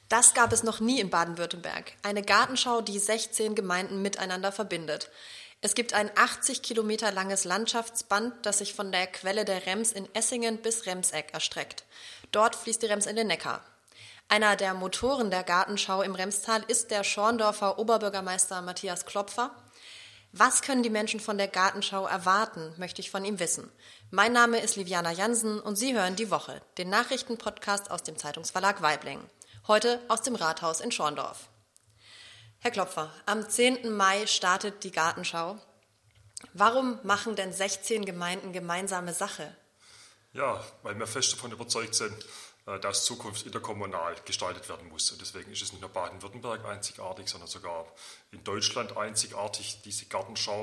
Das gab es noch nie in Baden-Württemberg. Eine Gartenschau, die 16 Gemeinden miteinander verbindet. Es gibt ein 80 Kilometer langes Landschaftsband, das sich von der Quelle der Rems in Essingen bis Remseck erstreckt. Dort fließt die Rems in den Neckar. Einer der Motoren der Gartenschau im Remstal ist der Schorndorfer Oberbürgermeister Matthias Klopfer. Was können die Menschen von der Gartenschau erwarten, möchte ich von ihm wissen. Mein Name ist Liviana Jansen und Sie hören Die Woche, den Nachrichtenpodcast aus dem Zeitungsverlag Waibling. Heute aus dem Rathaus in Schorndorf. Herr Klopfer, am 10. Mai startet die Gartenschau. Warum machen denn 16 Gemeinden gemeinsame Sache? Ja, weil wir fest davon überzeugt sind, dass Zukunft interkommunal gestaltet werden muss. Und deswegen ist es nicht nur Baden-Württemberg einzigartig, sondern sogar in Deutschland einzigartig, diese Gartenschau.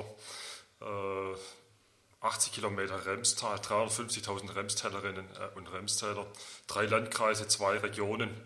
80 Kilometer Remstal, 350.000 Remstälerinnen und Remstäler, 3 Landkreise, 2 Regionen.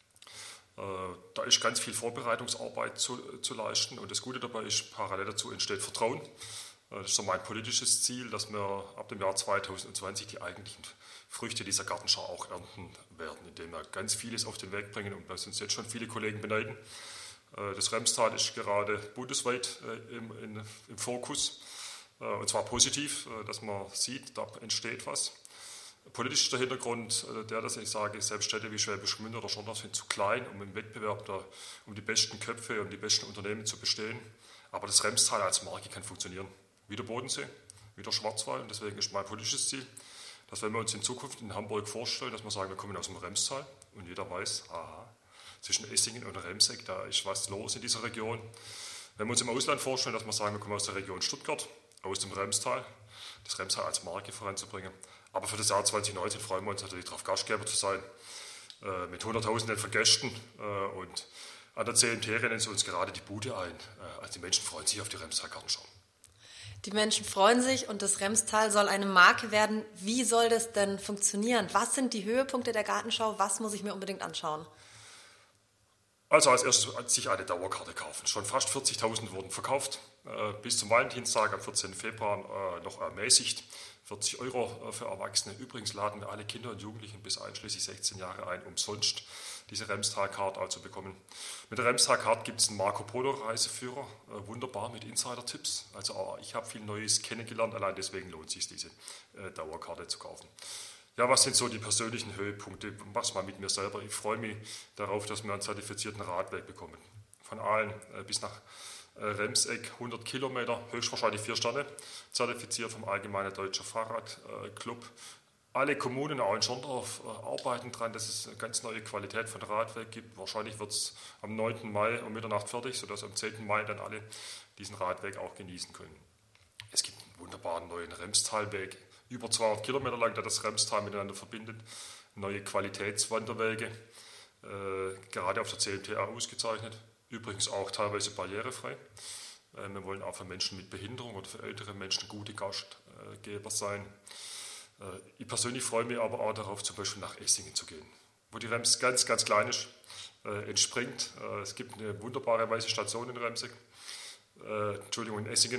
Da ist ganz viel Vorbereitungsarbeit zu leisten und das Gute dabei ist, parallel dazu entsteht Vertrauen. Das ist so mein politisches Ziel, dass wir ab dem Jahr 2020 die eigentlichen Früchte dieser Gartenschau auch ernten werden, indem wir ganz vieles auf den Weg bringen und was uns jetzt schon viele Kollegen beneiden. Das Remstal ist gerade bundesweit im Fokus und zwar positiv, dass man sieht, da entsteht was. Politisch ist der Hintergrund dass ich sage, selbst Städte wie Schwäbisch Gmünd oder Schorndorf sind zu klein, um im Wettbewerb um die besten Köpfe und die besten Unternehmen zu bestehen. Aber das Remstal als Marke kann funktionieren. Wie der Bodensee, wie der Schwarzwald. Und deswegen ist mein politisches Ziel, dass wenn wir uns in Zukunft in Hamburg vorstellen, dass wir sagen, wir kommen aus dem Remstal und jeder weiß, aha, zwischen Essingen und Remseck, da ist was los in dieser Region. Wenn wir uns im Ausland vorstellen, dass wir sagen, wir kommen aus der Region Stuttgart, aus dem Remstal, das Remstal als Marke voranzubringen. Aber für das Jahr 2019 freuen wir uns natürlich darauf, Gastgeber zu sein, mit Hunderttausenden von Gästen. Und an der CMT rennen sie uns gerade die Bude ein. Also die Menschen freuen sich auf die Remstal-Gartenschau. Die Menschen freuen sich und das Remstal soll eine Marke werden. Wie soll das denn funktionieren? Was sind die Höhepunkte der Gartenschau? Was muss ich mir unbedingt anschauen? Also als erstes sich eine Dauerkarte kaufen. Schon fast 40.000 wurden verkauft. Bis zum Valentinstag am 14. Februar noch ermäßigt. 40 € für Erwachsene. Übrigens laden wir alle Kinder und Jugendlichen bis einschließlich 16 Jahre ein, umsonst diese Remstal-Card zu bekommen. Mit der Remstal-Card gibt es einen Marco Polo-Reiseführer, wunderbar mit Insider-Tipps. Also ich habe viel Neues kennengelernt, allein deswegen lohnt es sich, diese Dauerkarte zu kaufen. Ja, was sind so die persönlichen Höhepunkte? Mach's mal mit mir selber. Ich freue mich darauf, dass wir einen zertifizierten Radweg bekommen. Von Aalen bis nach Remseck 100 Kilometer, höchstwahrscheinlich 4 Sterne, zertifiziert vom Allgemeinen Deutschen Fahrradclub. Alle Kommunen, auch in Schorndorf, arbeiten daran, dass es eine ganz neue Qualität von Radweg gibt. Wahrscheinlich wird es am 9. Mai um Mitternacht fertig, sodass am 10. Mai dann alle diesen Radweg auch genießen können. Es gibt einen wunderbaren neuen Remstalweg, über 200 Kilometer lang, der das Remstal miteinander verbindet. Neue Qualitätswanderwege, gerade auf der CMT ausgezeichnet. Übrigens auch teilweise barrierefrei. Wir wollen auch für Menschen mit Behinderung oder für ältere Menschen gute Gastgeber sein. Ich persönlich freue mich aber auch darauf, zum Beispiel nach Essingen zu gehen, wo die Rems ganz, ganz klein ist, entspringt. Es gibt eine wunderbare weiße Station in in Essingen.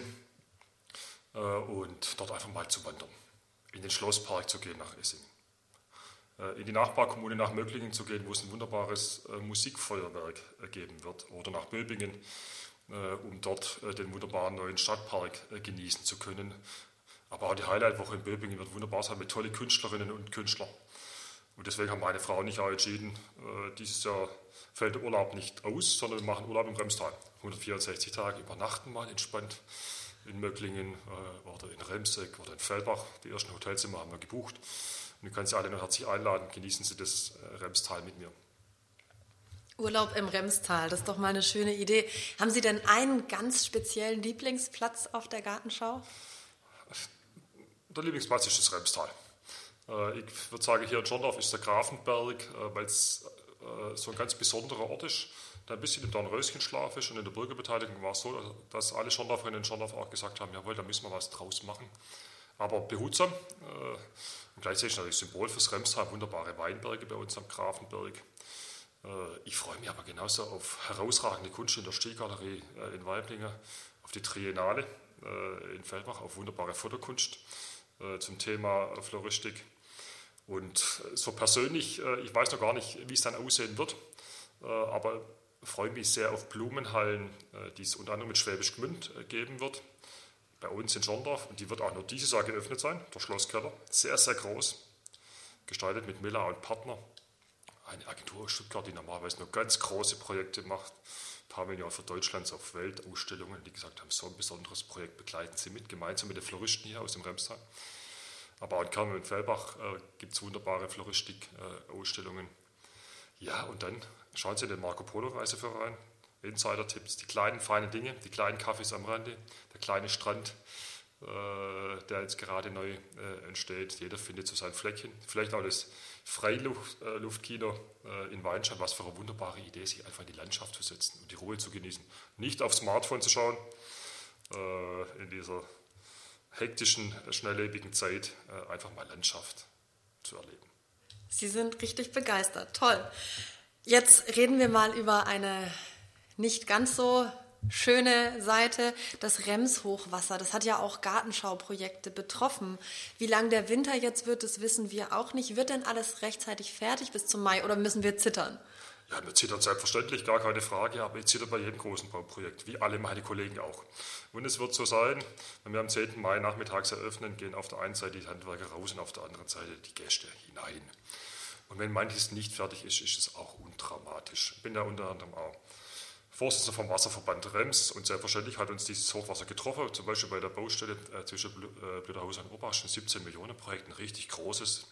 Und dort einfach mal zu wandern, in den Schlosspark zu gehen nach Essingen. In die Nachbarkommune nach Möglingen zu gehen, wo es ein wunderbares Musikfeuerwerk geben wird, oder nach Böbingen, um dort den wunderbaren neuen Stadtpark genießen zu können. Aber auch die Highlight-Woche in Böbingen wird wunderbar sein mit tollen Künstlerinnen und Künstlern. Und deswegen haben meine Frau und ich auch entschieden, dieses Jahr fällt der Urlaub nicht aus, sondern wir machen Urlaub im Remstal. 164 Tage übernachten mal entspannt in Möglingen oder in Remseck oder in Fellbach. Die ersten Hotelzimmer haben wir gebucht. Und ich kann Sie alle noch herzlich einladen. Genießen Sie das Remstal mit mir. Urlaub im Remstal, das ist doch mal eine schöne Idee. Haben Sie denn einen ganz speziellen Lieblingsplatz auf der Gartenschau? Der Lieblingsplatz ist das Remstal. Ich würde sagen, hier in Schorndorf ist der Grafenberg, weil es so ein ganz besonderer Ort ist, der ein bisschen im Dornröschenschlaf ist. Und in der Bürgerbeteiligung war es so, dass alle Schorndorferinnen und Schorndorf auch gesagt haben, jawohl, da müssen wir was draus machen. Aber behutsam. Und gleichzeitig natürlich Symbol fürs Remstal, wunderbare Weinberge bei uns am Grafenberg. Ich freue mich aber genauso auf herausragende Kunst in der Stilgalerie in Waiblingen, auf die Triennale in Fellbach, auf wunderbare Fotokunst zum Thema Floristik. Und so persönlich, ich weiß noch gar nicht, wie es dann aussehen wird. aber freue mich sehr auf Blumenhallen, die es unter anderem mit Schwäbisch Gmünd geben wird, bei uns in Schorndorf. Und die wird auch nur dieses Jahr geöffnet sein, der Schlosskeller. Sehr, sehr groß, gestaltet mit Miller und Partner. Eine Agentur aus Stuttgart, die normalerweise nur ganz große Projekte macht. Ein paar Millionen für Deutschlands auf Weltausstellungen, die gesagt haben, so ein besonderes Projekt begleiten sie mit, gemeinsam mit den Floristen hier aus dem Remstal. Aber auch in Kern und Fellbach gibt es wunderbare Floristik-Ausstellungen. Ja, und dann schauen Sie in den Marco Polo Reiseführer rein. Insider-Tipps, die kleinen, feinen Dinge, die kleinen Cafés am Rande, der kleine Strand, der jetzt gerade neu entsteht. Jeder findet so sein Fleckchen. Vielleicht auch das Freiluftkino in Weinstein, was für eine wunderbare Idee, sich einfach in die Landschaft zu setzen und die Ruhe zu genießen. Nicht aufs Smartphone zu schauen, in dieser hektischen, schnelllebigen Zeit einfach mal Landschaft zu erleben. Sie sind richtig begeistert. Toll. Jetzt reden wir mal über eine nicht ganz so schöne Seite, das Rems-Hochwasser. Das hat ja auch Gartenschauprojekte betroffen. Wie lang der Winter jetzt wird, das wissen wir auch nicht. Wird denn alles rechtzeitig fertig bis zum Mai oder müssen wir zittern? Ja, wir zittern selbstverständlich, gar keine Frage, aber ich zitter bei jedem großen Bauprojekt, wie alle meine Kollegen auch. Und es wird so sein, wenn wir am 10. Mai nachmittags eröffnen, gehen auf der einen Seite die Handwerker raus und auf der anderen Seite die Gäste hinein. Und wenn manches nicht fertig ist, ist es auch undramatisch. Ich bin da unter anderem auch Vorsitzender vom Wasserverband Rems und selbstverständlich hat uns dieses Hochwasser getroffen, zum Beispiel bei der Baustelle zwischen Blöderhausen und Oberach, ein 17 Millionen Projekt, ein richtig großes.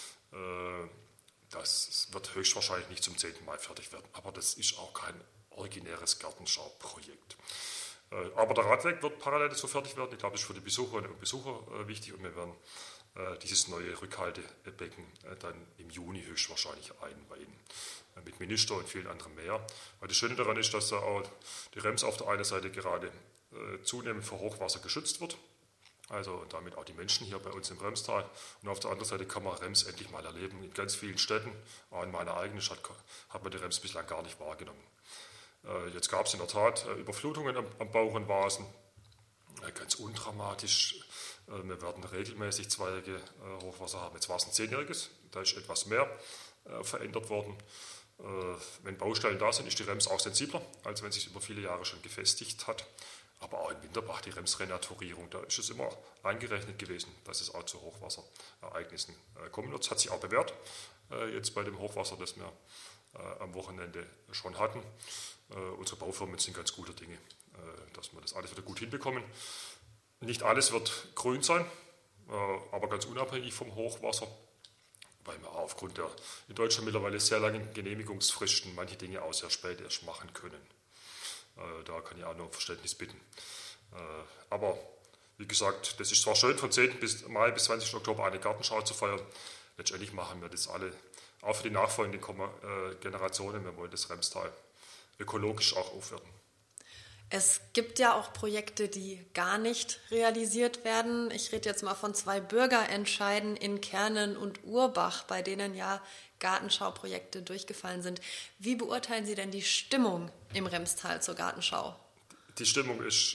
Das wird höchstwahrscheinlich nicht zum 10. Mai fertig werden, aber das ist auch kein originäres Gartenschauprojekt. Aber der Radweg wird parallel dazu fertig werden. Ich glaube, das ist für die Besucherinnen und Besucher wichtig und wir werden dieses neue Rückhaltebecken dann im Juni höchstwahrscheinlich einweihen. Mit Minister und vielen anderen mehr. Weil das Schöne daran ist, dass da auch die Rems auf der einen Seite gerade zunehmend vor Hochwasser geschützt wird. Also und damit auch die Menschen hier bei uns im Remstal. Und auf der anderen Seite kann man Rems endlich mal erleben. In ganz vielen Städten, auch in meiner eigenen Stadt, hat man die Rems bislang gar nicht wahrgenommen. Jetzt gab es in der Tat Überflutungen am Bauernwasen. Ganz undramatisch. Wir werden regelmäßig zweijährige Hochwasser haben. Jetzt war es ein 10-jähriges, da ist etwas mehr verändert worden. Wenn Baustellen da sind, ist die Rems auch sensibler, als wenn es sich über viele Jahre schon gefestigt hat. Aber auch in Winterbach, die Rems-Renaturierung, da ist es immer eingerechnet gewesen, dass es auch zu Hochwasserereignissen kommen wird. Das hat sich auch bewährt, jetzt bei dem Hochwasser, das wir am Wochenende schon hatten. Unsere Baufirmen sind ganz gute Dinge, dass wir das alles wieder gut hinbekommen. Nicht alles wird grün sein, aber ganz unabhängig vom Hochwasser, weil wir aufgrund der in Deutschland mittlerweile sehr langen Genehmigungsfristen manche Dinge auch sehr spät erst machen können. Da kann ich auch nur um Verständnis bitten. Aber wie gesagt, das ist zwar schön, von 10. Mai bis 20. Oktober eine Gartenschau zu feiern. Letztendlich machen wir das alle, auch für die nachfolgenden Generationen. Wir wollen das Remstal ökologisch auch aufwerten. Es gibt ja auch Projekte, die gar nicht realisiert werden. Ich rede jetzt mal von 2 Bürgerentscheiden in Kernen und Urbach, bei denen ja Gartenschauprojekte durchgefallen sind. Wie beurteilen Sie denn die Stimmung im Remstal zur Gartenschau? Die Stimmung ist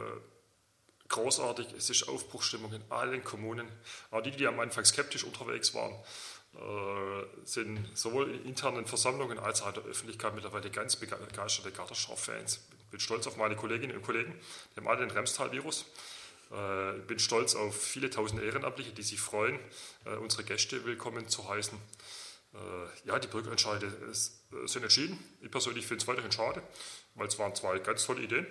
großartig. Es ist Aufbruchsstimmung in allen Kommunen. Auch die am Anfang skeptisch unterwegs waren, sind sowohl in internen Versammlungen als auch in der Öffentlichkeit mittlerweile ganz begeisterte Gartenschau-Fans. Ich bin stolz auf meine Kolleginnen und Kollegen, die haben alle den Remstal-Virus. Ich bin stolz auf viele tausend Ehrenamtliche, die sich freuen, unsere Gäste willkommen zu heißen. Ja, die Bürgerentscheide sind entschieden. Ich persönlich finde es weiterhin schade, weil es waren 2 ganz tolle Ideen.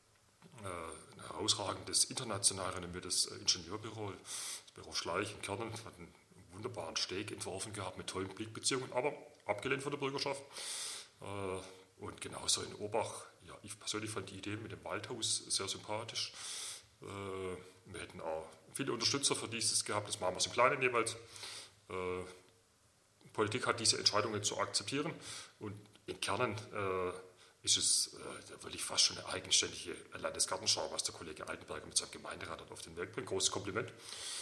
Ein herausragendes international renommiertes Ingenieurbüro, das Büro Schleich in Kernen, hat einen wunderbaren Steg entworfen gehabt mit tollen Blickbeziehungen, aber abgelehnt von der Bürgerschaft. Und genauso in Orbach, ja, ich persönlich fand die Idee mit dem Waldhaus sehr sympathisch. Wir hätten auch viele Unterstützer für dieses gehabt, das machen wir im Kleinen jeweils. Politik hat diese Entscheidungen zu akzeptieren und in Kernen ist es wirklich fast schon eine eigenständige Landesgartenschau, was der Kollege Altenberger mit seinem Gemeinderat auf den Weg bringt. Großes Kompliment.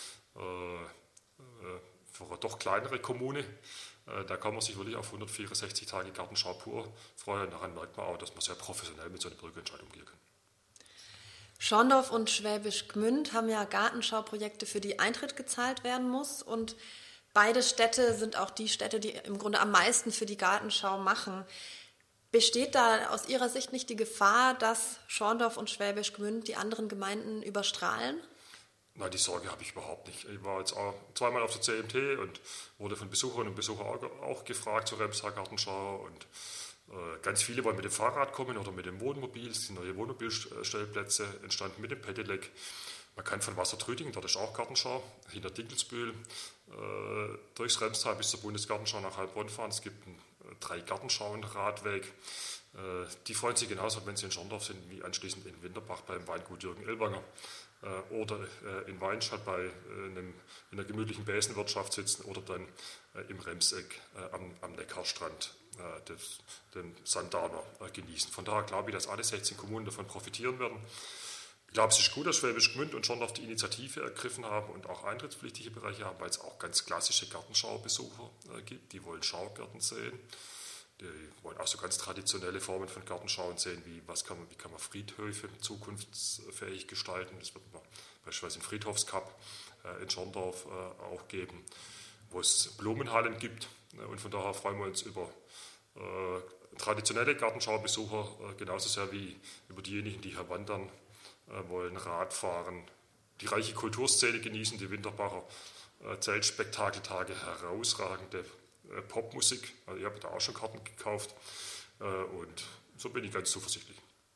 Für eine doch kleinere Kommune, da kann man sich wirklich auf 164 Tage Gartenschau pur freuen. Daran merkt man auch, dass man sehr professionell mit so einer Bürgerentscheidung umgehen kann. Schorndorf und Schwäbisch Gmünd haben ja Gartenschauprojekte, für die Eintritt gezahlt werden muss. Und beide Städte sind auch die Städte, die im Grunde am meisten für die Gartenschau machen. Besteht da aus Ihrer Sicht nicht die Gefahr, dass Schorndorf und Schwäbisch Gmünd die anderen Gemeinden überstrahlen? Nein, die Sorge habe ich überhaupt nicht. Ich war jetzt auch zweimal auf der CMT und wurde von Besucherinnen und Besuchern auch gefragt zur Remser Gartenschau. Und ganz viele wollen mit dem Fahrrad kommen oder mit dem Wohnmobil. Es sind neue Wohnmobilstellplätze entstanden mit dem Pedelec. Man kann von Wassertrüdingen, dort ist auch Gartenschau, hinter Dinkelsbühl, durchs Remstal bis zur Bundesgartenschau nach Heilbronn fahren. Es gibt 3 Gartenschauen-Radweg. Die freuen sich genauso, wenn sie in Schorndorf sind, wie anschließend in Winterbach beim Weingut Jürgen Ellwanger oder in Weinstadt in einer gemütlichen Besenwirtschaft sitzen oder dann im Remseck am Neckarstrand den Sandaner genießen. Von daher glaube ich, dass alle 16 Kommunen davon profitieren werden. Ich glaube, es ist gut, dass Schwäbisch Gmünd und Schorndorf die Initiative ergriffen haben und auch eintrittspflichtige Bereiche haben, weil es auch ganz klassische Gartenschaubesucher gibt. Die wollen Schaugärten sehen. Die wollen auch so ganz traditionelle Formen von Gartenschauen sehen, wie kann man Friedhöfe zukunftsfähig gestalten. Das wird man beispielsweise im Friedhofscup in Schorndorf auch geben, wo es Blumenhallen gibt. Und von daher freuen wir uns über traditionelle Gartenschaubesucher genauso sehr wie über diejenigen, die hier wandern wollen, Radfahren, die reiche Kulturszene genießen, die Winterbacher Zeltspektakeltage, herausragende Popmusik. Also ich habe da auch schon Karten gekauft und so bin ich ganz zuversichtlich.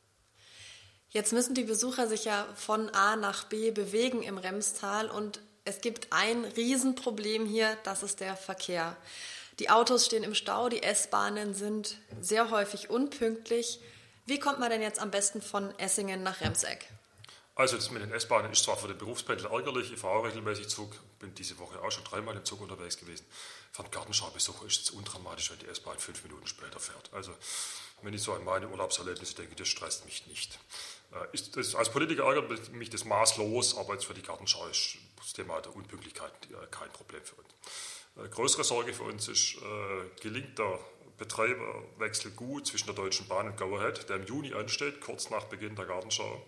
Jetzt müssen die Besucher sich ja von A nach B bewegen im Remstal und es gibt ein Riesenproblem hier, das ist der Verkehr. Die Autos stehen im Stau, die S-Bahnen sind sehr häufig unpünktlich. Wie kommt man denn jetzt am besten von Essingen nach Remseck? Also das mit den S-Bahnen ist zwar für den Berufspendler ärgerlich, ich fahre auch regelmäßig Zug, bin diese Woche auch schon 3-mal im Zug unterwegs gewesen. Für einen Gartenschaubesucher ist es undramatisch, wenn die S-Bahn 5 Minuten später fährt. Also wenn ich so an meine Urlaubserlebnisse denke, das stresst mich nicht. Als Politiker ärgert mich das maßlos, aber jetzt für die Gartenschau ist das Thema der Unpünktlichkeit kein Problem für uns. Größere Sorge für uns ist, gelingt der Betreiberwechsel gut zwischen der Deutschen Bahn und Go Ahead, der im Juni ansteht, kurz nach Beginn der Gartenschau.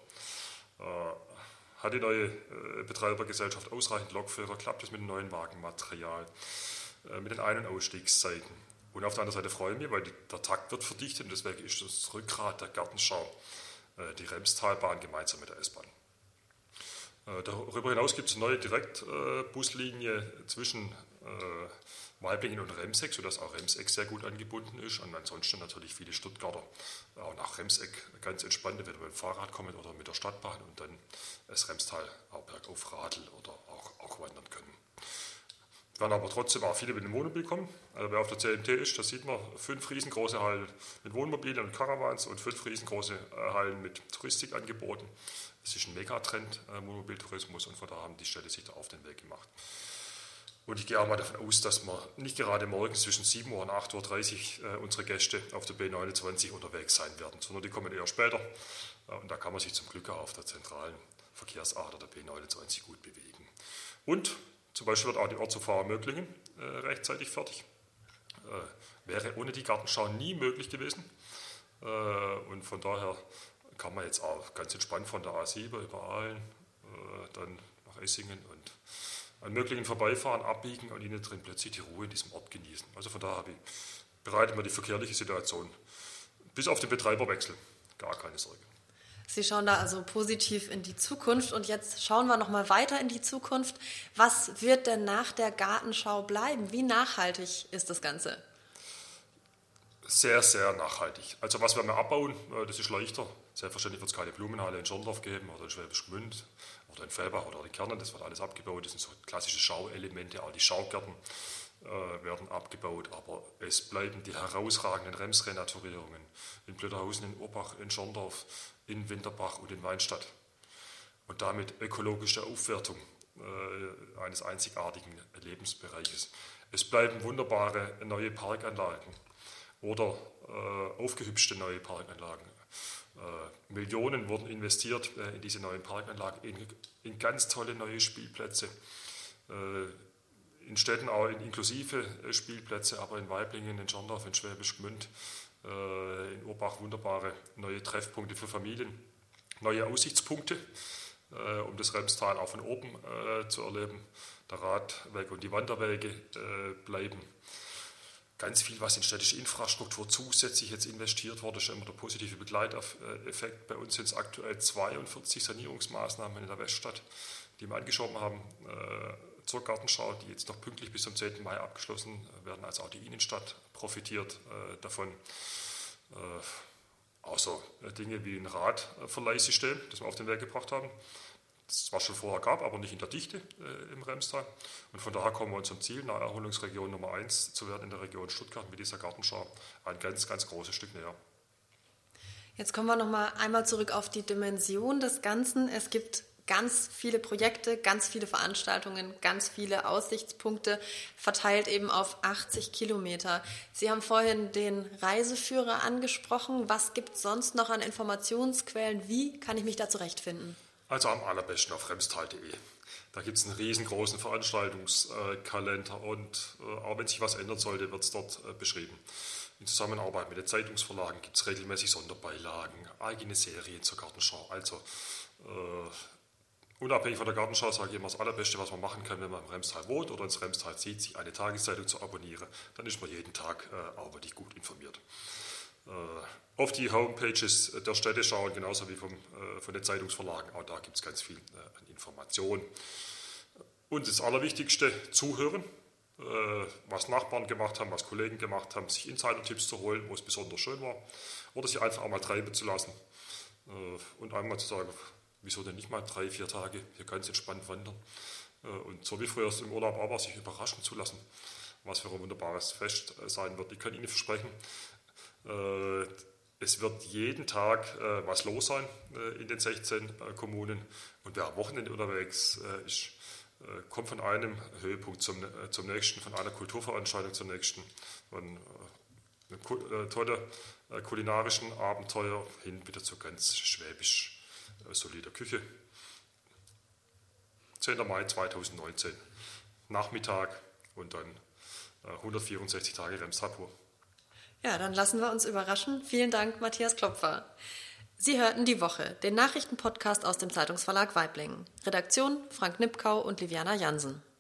Hat die neue Betreibergesellschaft ausreichend Lokführer? Klappt es mit dem neuen Wagenmaterial, mit den Ein- und Ausstiegszeiten? Und auf der anderen Seite freue ich mich, weil der Takt wird verdichtet und deswegen ist das Rückgrat der Gartenschau die Remstalbahn gemeinsam mit der S-Bahn. Darüber hinaus gibt es eine neue Direktbuslinie zwischen Waiblingen und Remseck, sodass auch Remseck sehr gut angebunden ist. Und ansonsten natürlich viele Stuttgarter auch nach Remseck ganz entspannt, entweder mit dem Fahrrad kommen oder mit der Stadtbahn und dann das Remstal auch bergauf radeln oder auch wandern können. Es werden aber trotzdem auch viele mit dem Wohnmobil kommen. Also wer auf der CMT ist, da sieht man 5 riesengroße Hallen mit Wohnmobilen und Caravans und 5 riesengroße Hallen mit Touristikangeboten. Es ist ein Megatrend, Wohnmobiltourismus, und von daher haben die Städte sich da auf den Weg gemacht. Und ich gehe auch mal davon aus, dass wir nicht gerade morgens zwischen 7 Uhr und 8.30 Uhr unsere Gäste auf der B29 unterwegs sein werden, sondern die kommen eher später. Und da kann man sich zum Glück auch auf der zentralen Verkehrsader der B29 gut bewegen. Und zum Beispiel wird auch die Ortsumfahrung Möglingen rechtzeitig fertig. Wäre ohne die Gartenschau nie möglich gewesen. Und von daher kann man jetzt auch ganz entspannt von der A7 über Aalen dann nach Essingen und an Möglingen vorbeifahren, abbiegen und innen drin plötzlich die Ruhe in diesem Ort genießen. Also von daher bereitet man die verkehrliche Situation bis auf den Betreiberwechsel gar keine Sorge. Sie schauen da also positiv in die Zukunft und jetzt schauen wir noch mal weiter in die Zukunft. Was wird denn nach der Gartenschau bleiben? Wie nachhaltig ist das Ganze? Sehr, sehr nachhaltig. Also was werden wir abbauen, das ist leichter. Selbstverständlich wird es keine Blumenhalle in Schorndorf geben oder in Schwäbisch Gmünd oder in Fellbach oder in Kernen, das wird alles abgebaut. Das sind so klassische Schauelemente, auch die Schaugärten werden abgebaut, aber es bleiben die herausragenden Remsrenaturierungen in Blöderhausen, in Urbach, in Schorndorf, in Winterbach und in Weinstadt. Und damit ökologische Aufwertung eines einzigartigen Lebensbereiches. Es bleiben wunderbare neue Parkanlagen oder aufgehübschte neue Parkanlagen. Millionen wurden investiert in diese neuen Parkanlagen, in ganz tolle neue Spielplätze, in Städten auch inklusive Spielplätze, aber in Waiblingen, in Schorndorf, in Schwäbisch Gmünd, in Urbach wunderbare neue Treffpunkte für Familien, neue Aussichtspunkte, um das Remstal auch von oben zu erleben. Der Radweg und die Wanderwege bleiben. ganz viel, was in städtische Infrastruktur zusätzlich jetzt investiert wurde, ist immer der positive Begleiteffekt. Bei uns sind es aktuell 42 Sanierungsmaßnahmen in der Weststadt, die wir angeschoben haben zur Gartenschau, die jetzt noch pünktlich bis zum 10. Mai abgeschlossen werden. Also auch die Innenstadt profitiert davon. Außer Dinge wie ein Radverleihsystem, das wir auf den Weg gebracht haben, das es zwar schon vorher gab, aber nicht in der Dichte im Remstal. Und von daher kommen wir unserem Ziel, Naherholungsregion Nummer 1 zu werden in der Region Stuttgart mit dieser Gartenschau, ein ganz, ganz großes Stück näher. Jetzt kommen wir noch mal einmal zurück auf die Dimension des Ganzen. Es gibt ganz viele Projekte, ganz viele Veranstaltungen, ganz viele Aussichtspunkte, verteilt eben auf 80 Kilometer. Sie haben vorhin den Reiseführer angesprochen. Was gibt es sonst noch an Informationsquellen? Wie kann ich mich da zurechtfinden? Also am allerbesten auf remstal.de. Da gibt es einen riesengroßen Veranstaltungskalender und auch wenn sich was ändern sollte, wird es dort beschrieben. In Zusammenarbeit mit den Zeitungsverlagen gibt es regelmäßig Sonderbeilagen, eigene Serien zur Gartenschau. Also unabhängig von der Gartenschau sage ich immer, das Allerbeste, was man machen kann, wenn man im Remstal wohnt oder ins Remstal zieht, sich eine Tageszeitung zu abonnieren. Dann ist man jeden Tag auch wirklich gut informiert. Auf die Homepages der Städte schauen, genauso wie von den Zeitungsverlagen. Auch da gibt es ganz viel an Informationen. Und das Allerwichtigste, zuhören, was Nachbarn gemacht haben, was Kollegen gemacht haben, sich Insider-Tipps zu holen, wo es besonders schön war, oder sich einfach einmal treiben zu lassen und einmal zu sagen, wieso denn nicht mal 3-4 Tage hier ganz entspannt wandern. Und so wie früher im Urlaub aber sich überraschen zu lassen, was für ein wunderbares Fest sein wird. Ich kann Ihnen versprechen, es wird jeden Tag was los sein in den 16 Kommunen. Und wer am Wochenende unterwegs ist, kommt von einem Höhepunkt zum nächsten, von einer Kulturveranstaltung zur nächsten, von einem tollen kulinarischen Abenteuer hin wieder zu ganz schwäbisch solider Küche. 10. Mai 2019, Nachmittag und dann 164 Tage Remstal pur. Ja, dann lassen wir uns überraschen. Vielen Dank, Matthias Klopfer. Sie hörten Die Woche, den Nachrichtenpodcast aus dem Zeitungsverlag Waiblingen. Redaktion Frank Nipkau und Liviana Jansen.